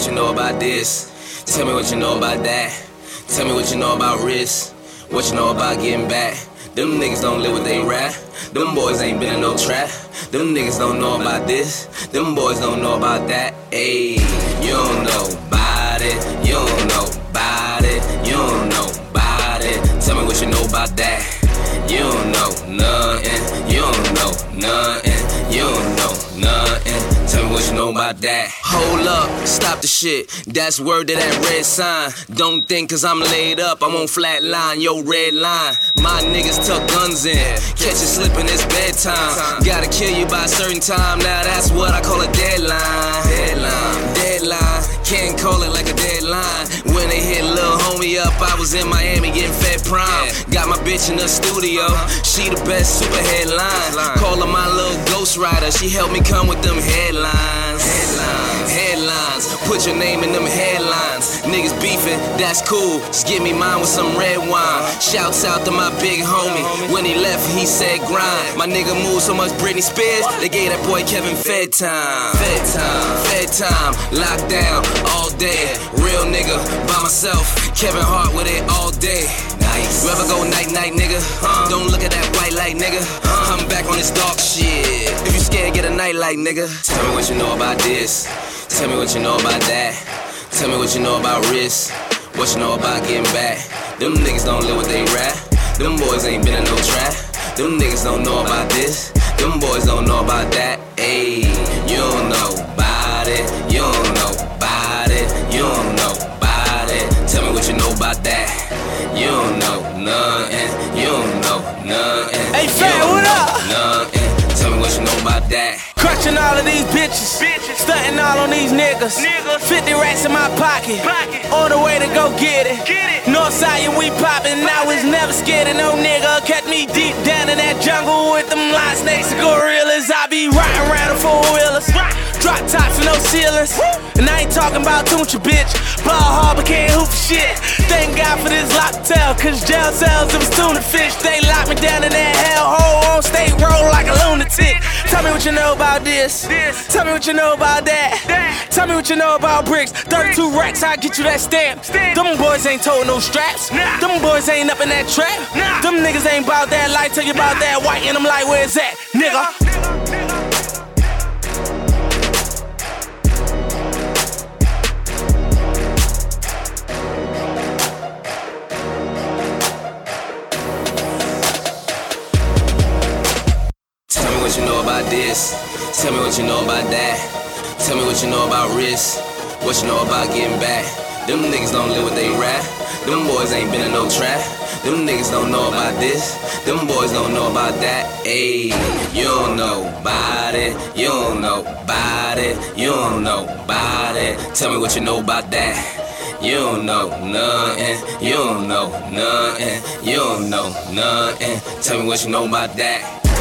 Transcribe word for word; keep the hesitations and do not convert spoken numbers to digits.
what you know about this. Tell me what you know about that. Tell me what you know about risk. What you know about getting back. Them niggas don't live what they rap. Them boys ain't been in no trap. Them niggas don't know about this. Them boys don't know about that. Ayy, you don't know about it. You don't know about it. You don't know about it. Tell me what you know about that. You don't know nothing. You don't know nothing. You don't know nothing. Tell me what you know about that. Hold up, stop the shit. That's word to that red sign. Don't think cause I'm laid up, I won't flatline your red line. My niggas tuck guns in. Catch you slipping, it's bedtime. Gotta kill you by a certain time. Now that's what I call a deadline. Deadline, deadline. Can't call it like a deadline. When they hit lil' homie up, I was in Miami getting fed prime. Got my bitch in the studio. She the best super headline. Call her my little ghost rider. She helped me come with them headlines. Headlines, headlines. Put your name in them headlines. Niggas beefing, that's cool. Just give me mine with some red wine. Shouts out to my big homie. When he left, he said grind. My nigga moved so much Britney Spears, they gave that boy Kevin Fed time. Fed time, Fed time. Locked down all day. Real nigga by myself. Kevin Hart with it all day. Nice. You ever go night night, nigga? Uh, Don't look at that white light, nigga. Uh, I'm back on this dark shit. If you scared, get a night light, nigga. Tell me what you know about this. Tell me what you know about that. Tell me what you know about risk. What you know about getting back. Them niggas don't live what they rap. Them boys ain't been in no trap. Them niggas don't know about this. Them boys don't know about that. Ayy, you don't know about it. You don't know about it. You don't know about it. Tell me what you know about that. You don't know nothing. You don't know nothing. Hey, fam, what up? Nothing. Tell me what you know about that. Crushing all of these bitches, bitches. Stunting all on these niggas. niggas. fifty racks in my pocket. pocket. On the way to go get it. Get it. Northside and we poppin'. I was never scared of no nigga. Kept me deep down in that jungle with them lion snakes and gorillas. I be riding around the four wheelers. Drop tops with no ceilings. And I ain't talking about Tuncha, bitch. Ball hard but can't hoop for shit. Thank God for this locktail, cause jail cells it was tuna fish. They locked me down in that hellhole on state road like a lunatic. Tell me what you know about this. this. Tell me what you know about that. that. Tell me what you know about bricks. thirty-two racks, I get you that stamp. stamp. Them boys ain't told no straps. Nah. Them boys ain't up in that trap. Nah. Them niggas ain't bout that life. Tell you about that white and I'm like, where's that, nigga? Tell me what you know about this. Tell me what you know about that. Tell me what you know about risk. What you know about getting back. Them niggas don't live what they rap. Them boys ain't been in no trap. Them niggas don't know about this. Them boys don't know about that. Ayy, you don't know about it. You don't know about it. You don't know about it. Tell me what you know about that. You don't know nothing. You don't know nothing. You don't know nothing. Tell me what you know about that.